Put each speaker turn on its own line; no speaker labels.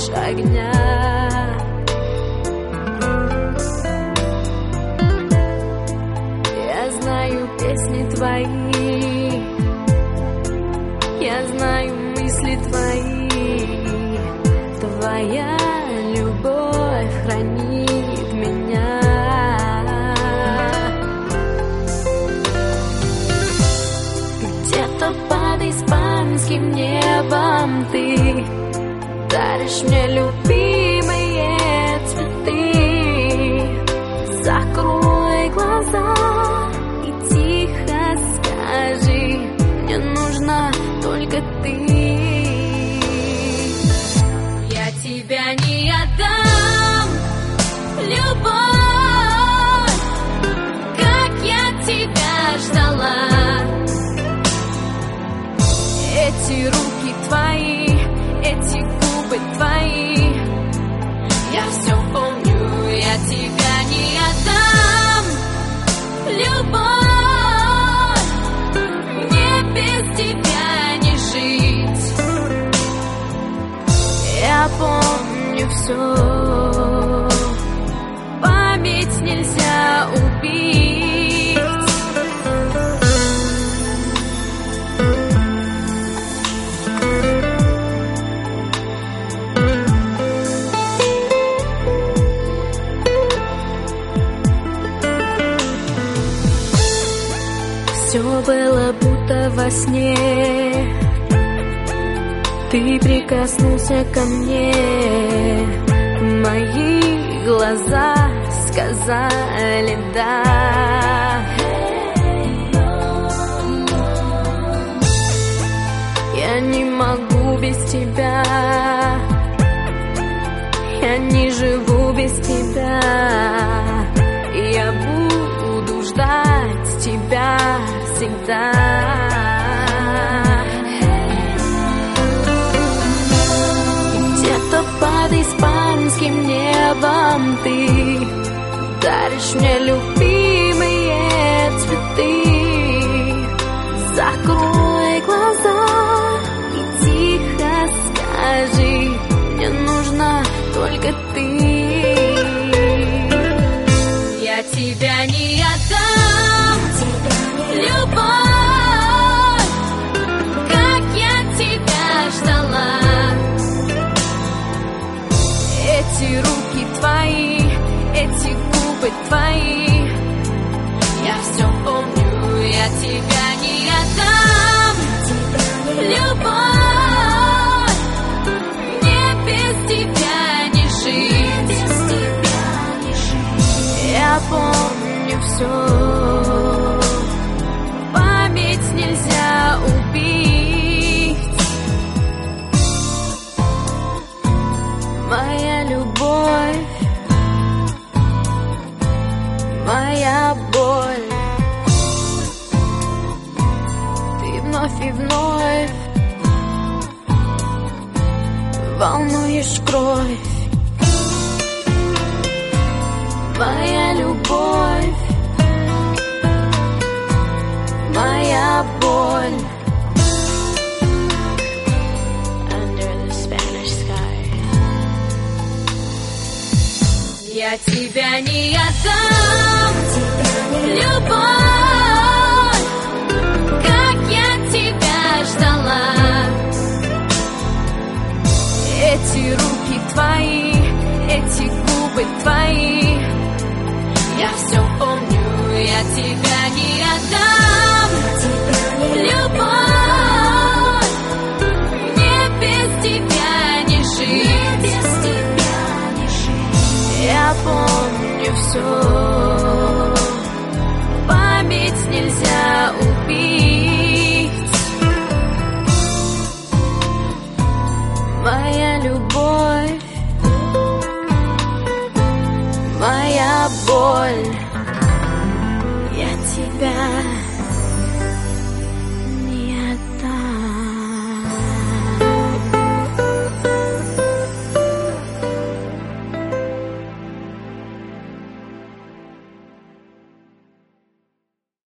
ночь огня. Я знаю песни твои, я знаю мысли твои. Твоя любовь хранит меня. Где-то под испанским небом ты даришь мне любимые цветы. Закрой глаза и тихо скажи: мне нужна только ты. Я тебя не отдам, любовь, как я тебя ждала. Эти руки твои, эти губы твои, я все помню. Я тебя не отдам, любовь, мне без тебя не жить. Я помню все, память нельзя убить. Все было будто во сне, ты прикоснулся ко мне, мои глаза сказали да. Я не могу без тебя, я не живу без тебя. Я буду ждать тебя всегда. Где-то под испанским небом ты даришь мне любимые цветы. Закрой глаза и тихо скажи: мне нужна только ты. Я тебя не отдам, любовь, как я тебя ждала. Эти руки твои, эти губы твои, я все помню. Я тебя не отдам, любовь, мне без тебя не жить. Я помню все, память нельзя убить. Моя любовь, моя боль, ты вновь и вновь волнуешь кровь. Моя любовь, моя боль. Under the Spanish sky. Я тебя не отдам, любовь, как я тебя ждала. Эти руки твои, эти губы твои, я все помню. Я тебя не отдам, любовь, мне без тебя не жить. Я помню все, память нельзя убить. Моя любовь, моя боль, я тебя